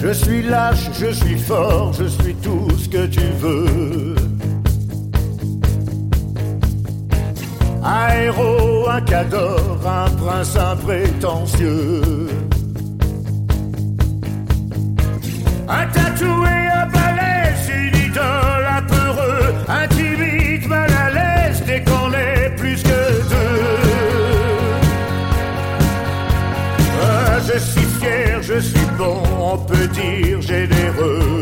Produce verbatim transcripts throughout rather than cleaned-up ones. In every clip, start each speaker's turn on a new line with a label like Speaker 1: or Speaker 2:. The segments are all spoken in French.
Speaker 1: Je suis lâche, je suis fort, je suis tout ce que tu veux. Un héros, un cador, un prince imprétentieux. Un tatoué, un balèze, une idole, un peureux, un timide, mal à l'aise, dès qu'on est plus que deux. Ah, je suis fier, je suis bon, on peut dire généreux.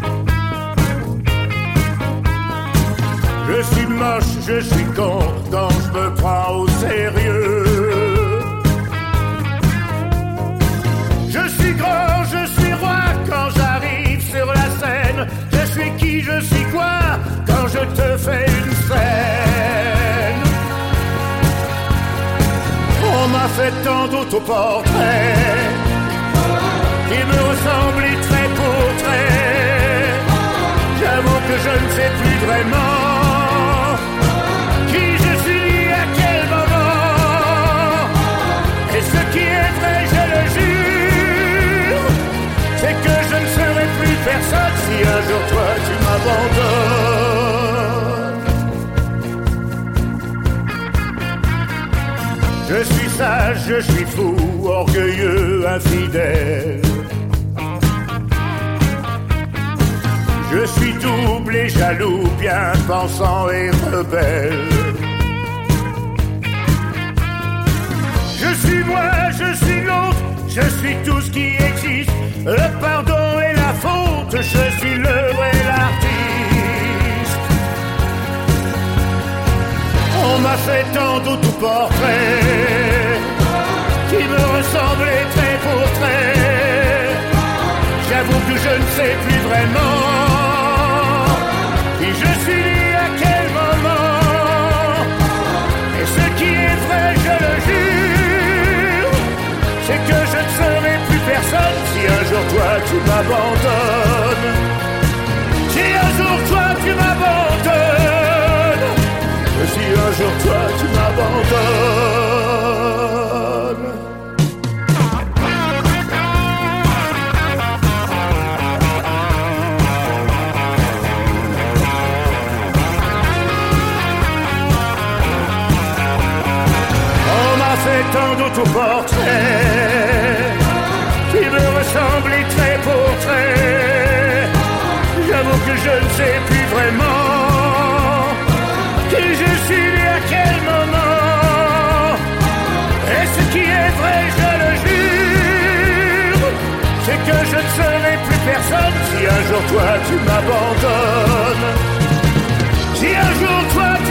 Speaker 1: Je suis moche, je suis con, quand je me prends au sérieux. Je suis grand, je suis roi, quand j'arrive sur la scène. Je suis qui, je suis quoi, quand je te fais une scène. On m'a fait tant d'autoportraits qui me ressemblent trait pour trait. J'avoue que je ne sais plus vraiment qui je suis, à quel moment. Et ce qui est vrai, je le jure, c'est que je ne serai plus personne si un jour toi tu m'abandonnes. Je suis sage, je suis fou, orgueilleux, infidèle. Je suis double et jaloux, bien pensant et rebelle. Je suis moi, je suis l'autre, je suis tout ce qui existe. Le pardon et la faute, je suis l'œuvre et l'artiste. On m'a fait tant d'autoportraits qui me ressemblaient trait pour trait. J'avoue que je ne sais plus vraiment qui je suis, à quel moment. Et ce qui est vrai, je le jure, c'est que je ne serai plus personne si un jour toi tu m'abandonnes. Si un jour toi tu m'abandonnes. Si un jour toi tu m'abandonnes. Fait tant d'autoportraits qui me ressemblent trait pour trait. J'avoue que je ne sais plus vraiment qui je suis, à quel moment. Et ce qui est vrai, je le jure, c'est que je ne serai plus personne si un jour toi tu m'abandonnes. Si un jour toi